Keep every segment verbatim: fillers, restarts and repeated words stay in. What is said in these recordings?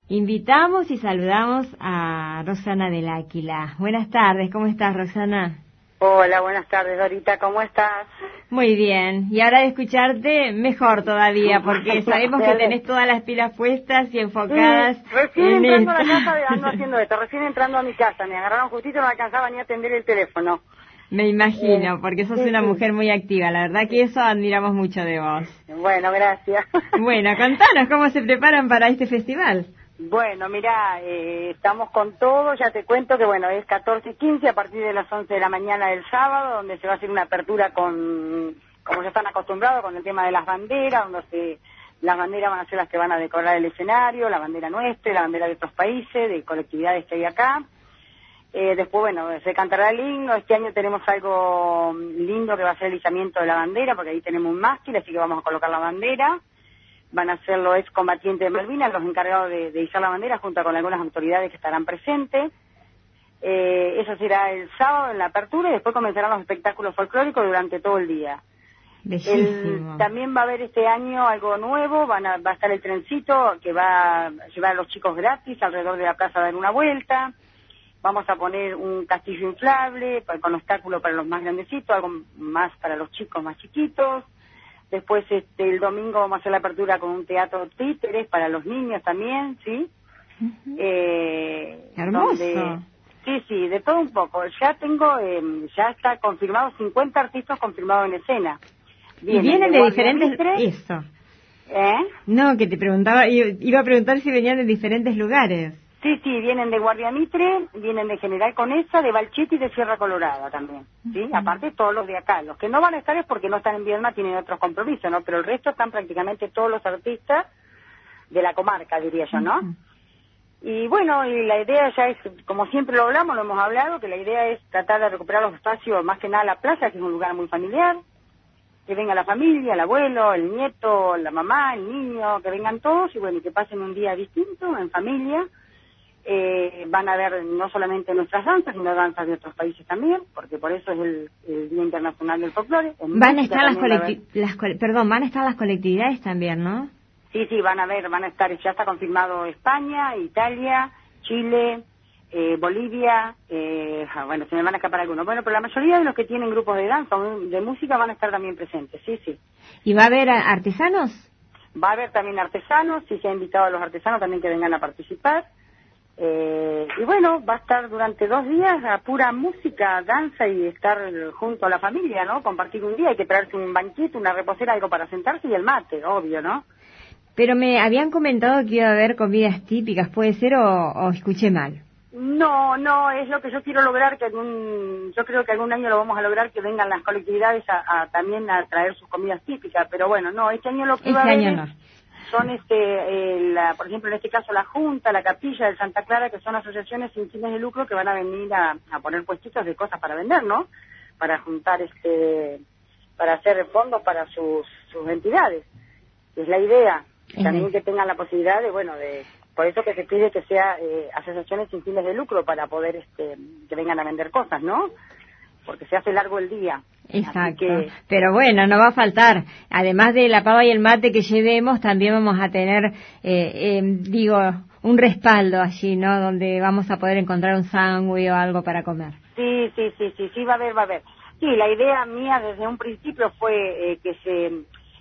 Invitamos y saludamos a Roxana del Áquila. Buenas tardes, ¿cómo estás, Roxana? Hola, buenas tardes, Dorita, ¿cómo estás? Muy bien, y ahora de escucharte, mejor todavía, porque sabemos que tenés todas las pilas puestas y enfocadas. Sí, recién en entrando esta. a la casa ando haciendo esto, recién entrando a mi casa, me agarraron justito, no me alcanzaba ni a atender el teléfono. Me imagino, Eh, porque sos sí, una sí. mujer muy activa, la verdad que eso admiramos mucho de vos. Bueno, gracias. Bueno, contanos cómo se preparan para este festival. Bueno, mira, eh, estamos con todo, ya te cuento que bueno, es catorce y quince a partir de las once de la mañana del sábado, donde se va a hacer una apertura con, como ya están acostumbrados, con el tema de las banderas, donde se, las banderas van a ser las que van a decorar el escenario, la bandera nuestra, la bandera de otros países, de colectividades que hay acá. Eh, después, bueno, se cantará el himno. Este año tenemos algo lindo que va a ser el izamiento de la bandera, porque ahí tenemos un mástil, así que vamos a colocar la bandera. Van a ser los excombatientes de Malvinas los encargados de, de izar la bandera, junto con algunas autoridades que estarán presentes. Eh, eso será el sábado en la apertura y después comenzarán los espectáculos folclóricos durante todo el día. Bellísimo. El, también va a haber este año algo nuevo, van a, va a estar el trencito que va a llevar a los chicos gratis alrededor de la plaza a dar una vuelta. Vamos a poner un castillo inflable con obstáculo para los más grandecitos, algo más para los chicos más chiquitos. Después este, el domingo vamos a hacer la apertura con un teatro títeres para los niños también, ¿sí? Uh-huh. Eh, Hermoso. Donde, sí, sí, de todo un poco. Ya tengo, eh, ya está confirmado cincuenta artistas confirmados en escena. Vienen y vienen de, de diferentes... Mitre, Eso. ¿Eh? No, que te preguntaba, iba a preguntar si venían de diferentes lugares. Sí, sí, vienen de Guardia Mitre, vienen de General Conesa, de Balchete y de Sierra Colorada también, ¿sí? Uh-huh. Aparte todos los de acá. Los que no van a estar es porque no están en Viedma, tienen otros compromisos, ¿no? Pero el resto están prácticamente todos los artistas de la comarca, diría yo, ¿no? Uh-huh. Y bueno, y la idea ya es, como siempre lo hablamos, lo hemos hablado, que la idea es tratar de recuperar los espacios, más que nada la plaza, que es un lugar muy familiar, que venga la familia, el abuelo, el nieto, la mamá, el niño, que vengan todos y bueno, y que pasen un día distinto, en familia. Eh, van a ver no solamente nuestras danzas, sino danzas de otros países también, porque por eso es el, el Día Internacional del Folclore. Van a estar las, colecti- las perdón, van a estar las colectividades también, ¿no? Sí, sí, van a ver, van a estar, ya está confirmado España, Italia, Chile, eh, Bolivia, eh, bueno, se me van a escapar algunos. Bueno, pero la mayoría de los que tienen grupos de danza o de música van a estar también presentes, sí, sí. ¿Y va a haber artesanos? Va a haber también artesanos, sí se ha invitado a los artesanos también que vengan a participar. Eh, y bueno, va a estar durante dos días a pura música, danza y estar junto a la familia, ¿no? Compartir un día, hay que traerse un banquito, una reposera, algo para sentarse y el mate, obvio, ¿no? Pero me habían comentado que iba a haber comidas típicas, ¿puede ser o, o escuché mal? No, no, es lo que yo quiero lograr, que algún, yo creo que algún año lo vamos a lograr, que vengan las colectividades a, a también a traer sus comidas típicas, pero bueno, no, este año lo que este va a haber año es... no. Son, este, eh, la, por ejemplo, en este caso la Junta, la Capilla del Santa Clara, que son asociaciones sin fines de lucro que van a venir a, a poner puestitos de cosas para vender, ¿no? Para juntar, este, para hacer fondos para sus, sus entidades. Es la idea. Uh-huh. También que tengan la posibilidad de, bueno, de, por eso que se pide que sea eh, asociaciones sin fines de lucro para poder, este, que vengan a vender cosas, ¿no? Porque se hace largo el día. Exacto, que... pero bueno, no va a faltar, además de la pava y el mate que llevemos, también vamos a tener, eh, eh, digo, un respaldo allí, ¿no? Donde vamos a poder encontrar un sándwich o algo para comer. Sí, sí, sí, sí, sí, va a haber, va a haber. Sí, la idea mía desde un principio fue eh, que se,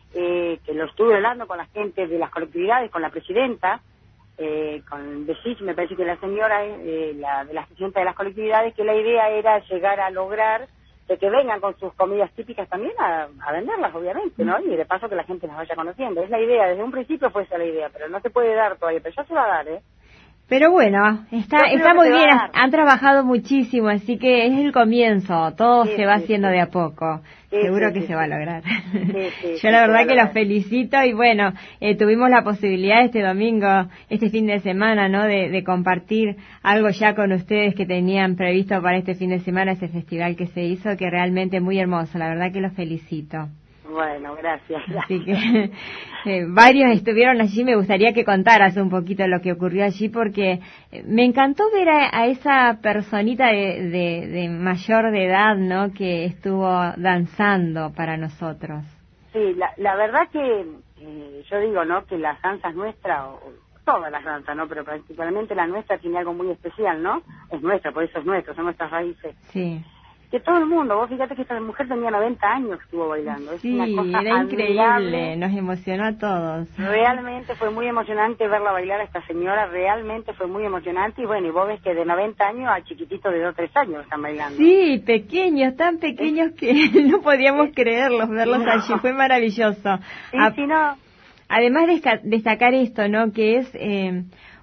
eh, que lo estuve hablando con la gente de las colectividades, con la presidenta, eh, con Besis, me parece que la señora, eh, la de la presidenta de las colectividades, que la idea era llegar a lograr de que vengan con sus comidas típicas también a, a venderlas, obviamente, ¿no? Y de paso que la gente las vaya conociendo. Es la idea, desde un principio fue esa la idea, pero no se puede dar todavía, pero ya se va a dar, ¿eh? Pero bueno, está está muy bien, han trabajado muchísimo, así que es el comienzo, todo sí, se va sí, haciendo sí. de a poco, sí, seguro sí, que sí, se sí. va a lograr. Sí, sí, Yo sí, la verdad que los felicito y bueno, eh, tuvimos la posibilidad este domingo, este fin de semana, ¿no? De, de compartir algo ya con ustedes que tenían previsto para este fin de semana, ese festival que se hizo, que realmente muy hermoso, la verdad que los felicito. Bueno, gracias. Así que eh, varios estuvieron allí, me gustaría que contaras un poquito lo que ocurrió allí, porque me encantó ver a, a esa personita de, de, de mayor de edad, ¿no?, que estuvo danzando para nosotros. Sí, la, la verdad que eh, yo digo, ¿no?, que las danzas nuestras, todas las danzas, ¿no? Pero particularmente la nuestra tiene algo muy especial, ¿no? Es nuestra, por eso es nuestra, son nuestras raíces. Sí. Que todo el mundo, vos fíjate que esta mujer tenía noventa años que estuvo bailando. Sí, es una cosa era increíble, admirable. Nos emocionó a todos. Realmente fue muy emocionante verla bailar a esta señora, realmente fue muy emocionante. Y bueno, y vos ves que de noventa años a chiquititos de dos o tres años están bailando. Sí, pequeños, tan pequeños que no podíamos ¿Sí? creerlos, verlos no. allí, fue maravilloso. Sí, a, sí, no. Además de destacar esto, ¿no? Que es eh,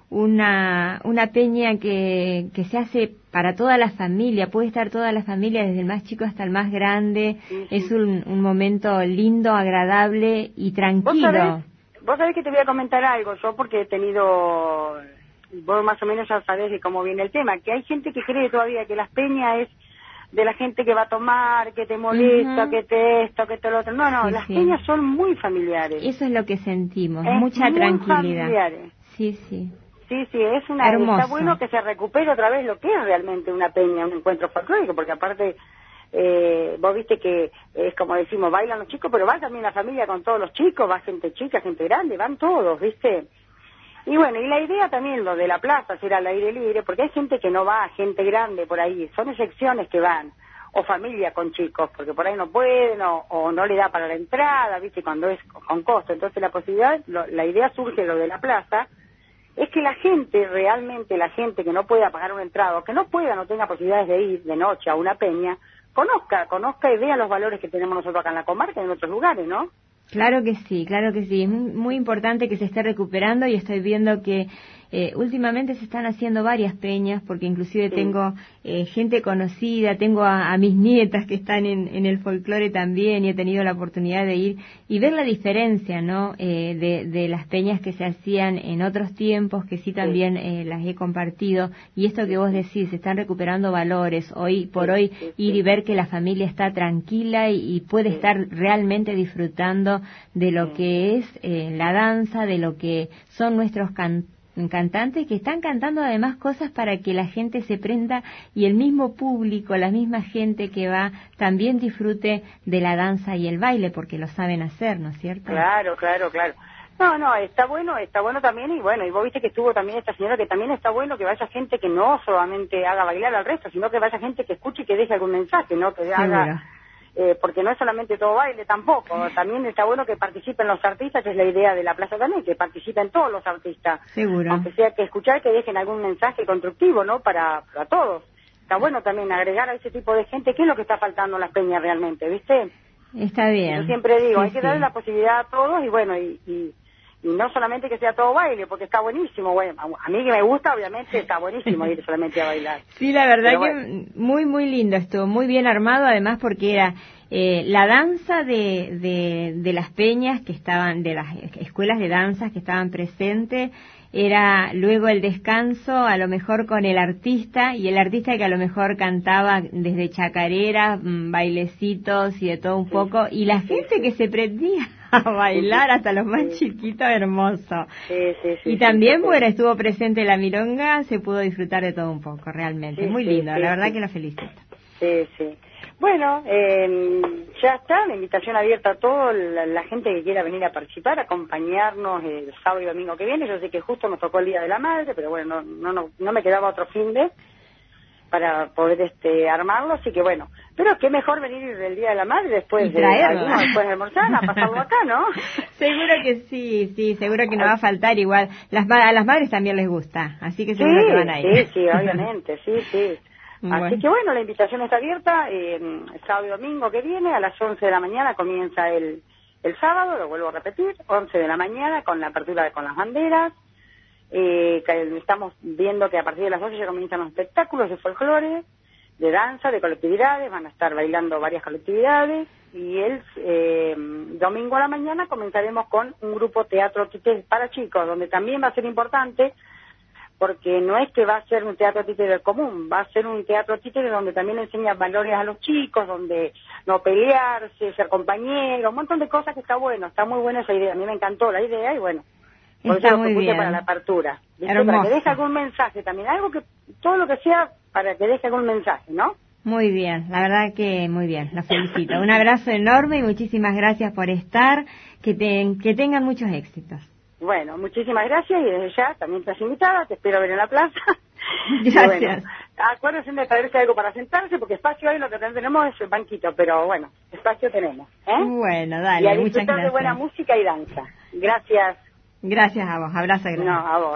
una una peña que, que se hace para toda la familia, puede estar toda la familia, desde el más chico hasta el más grande. Sí, sí. Es un, un momento lindo, agradable y tranquilo. ¿Vos sabés, vos sabés que te voy a comentar algo, yo porque he tenido, vos más o menos ya sabés de cómo viene el tema, que hay gente que cree todavía que las peñas es de la gente que va a tomar, que te molesta, uh-huh. que te esto, que te lo otro. No, no, sí, las sí. peñas son muy familiares. Eso es lo que sentimos, es mucha muy tranquilidad. Familiares. Sí, sí. Sí, sí, es una, Hermoso. Está bueno que se recupere otra vez lo que es realmente una peña, un encuentro folclórico, porque aparte, eh, vos viste que es como decimos, bailan los chicos, pero va también la familia con todos los chicos, va gente chica, gente grande, van todos, ¿viste? Y bueno, y la idea también, lo de la plaza, ser al aire libre, porque hay gente que no va, gente grande por ahí, son excepciones que van, o familia con chicos, porque por ahí no pueden, o, o no le da para la entrada, ¿viste? Cuando es con costo, entonces la posibilidad, lo, la idea surge lo de la plaza, es que la gente, realmente la gente que no pueda pagar una entrada, o que no pueda, no tenga posibilidades de ir de noche a una peña, conozca, conozca y vea los valores que tenemos nosotros acá en la comarca y en otros lugares, ¿no? Claro que sí, claro que sí. Es muy importante que se esté recuperando y estoy viendo que eh, últimamente se están haciendo varias peñas, porque inclusive sí. tengo eh, gente conocida, tengo a, a mis nietas que están en, en el folclore también y he tenido la oportunidad de ir y ver la diferencia, ¿no? Eh, de, de las peñas que se hacían en otros tiempos, que sí también eh, las he compartido, y esto que vos decís, se están recuperando valores, hoy por hoy ir y ver que la familia está tranquila y, y puede estar realmente disfrutando de lo que es eh, la danza, de lo que son nuestros can cantantes que están cantando además cosas para que la gente se prenda y el mismo público, la misma gente que va también disfrute de la danza y el baile porque lo saben hacer, ¿no es cierto? Claro, claro, claro. No, no, está bueno, está bueno también y bueno, y vos viste que estuvo también esta señora que también está bueno que vaya gente que no solamente haga bailar al resto, sino que vaya gente que escuche y que deje algún mensaje, ¿no? Que Seguro. haga... Eh, porque no es solamente todo baile tampoco, también está bueno que participen los artistas, que es la idea de la plaza también, que participen todos los artistas. Seguro. Aunque sea que escuchar, que dejen algún mensaje constructivo, ¿no? Para, para todos. Está bueno también agregar a ese tipo de gente, ¿qué es lo que está faltando en las peñas realmente, viste? Está bien. Yo siempre digo, sí, hay que sí. darle la posibilidad a todos y bueno, y... y Y no solamente que sea todo baile, porque está buenísimo. Bueno, a mí que me gusta, obviamente, está buenísimo ir solamente a bailar. Sí, la verdad Pero que bueno. muy, muy lindo. Estuvo muy bien armado, además, porque era eh, la danza de, de, de las peñas que estaban, de las escuelas de danzas que estaban presentes. Era luego el descanso, a lo mejor con el artista, y el artista que a lo mejor cantaba desde chacareras, bailecitos y de todo un sí. poco, y la gente que se prendía a bailar, hasta los más sí. chiquitos, hermoso. Sí, sí, sí, y también, sí, sí. bueno, estuvo presente la milonga, se pudo disfrutar de todo un poco, realmente. Sí, Muy sí, lindo, sí, la verdad sí. que lo felicito. Sí, sí. Bueno, eh, ya está, la invitación abierta a toda la, la gente que quiera venir a participar, acompañarnos el sábado y domingo que viene. Yo sé que justo nos tocó el Día de la Madre, pero bueno, no no no, no me quedaba otro fin de para poder este armarlo, así que bueno. Pero qué mejor venir el Día de la Madre después de alguno, después de almorzar, a pasarlo acá, ¿no? Seguro que sí, sí, seguro que no va a faltar igual. Las, a las madres también les gusta, así que seguro sí, que van a ir. Sí, sí, obviamente, sí, sí. Bueno. Así que bueno, la invitación está abierta, eh, el sábado y domingo que viene, a las once de la mañana comienza el, el sábado, lo vuelvo a repetir, once de la mañana con la apertura de, con las banderas. Eh, que estamos viendo que a partir de las doce ya comienzan los espectáculos de folclore, de danza, de colectividades, van a estar bailando varias colectividades, y el eh, domingo a la mañana comenzaremos con un grupo teatro títere para chicos, donde también va a ser importante, porque no es que va a ser un teatro títere común, va a ser un teatro títere donde también enseña valores a los chicos, donde no pelearse, ser compañero, un montón de cosas que está bueno, está muy buena esa idea, a mí me encantó la idea y bueno, por está eso lo muy propuse bien. para la apertura, para que deje algún mensaje también, algo que, todo lo que sea para que deje algún mensaje, ¿no? Muy bien, la verdad que muy bien, la felicito. Un abrazo enorme y muchísimas gracias por estar, que, te, que tengan muchos éxitos. Bueno, muchísimas gracias y desde ya también estás invitada, te espero ver en la plaza. Gracias. Bueno, acuérdense de traerse algo para sentarse, porque espacio ahí lo que tenemos es el banquito, pero bueno, espacio tenemos. ¿eh? Bueno, dale, y a muchas disfrutar gracias. de buena música y danza. Gracias. Gracias a vos, abrazo grande. No, a vos.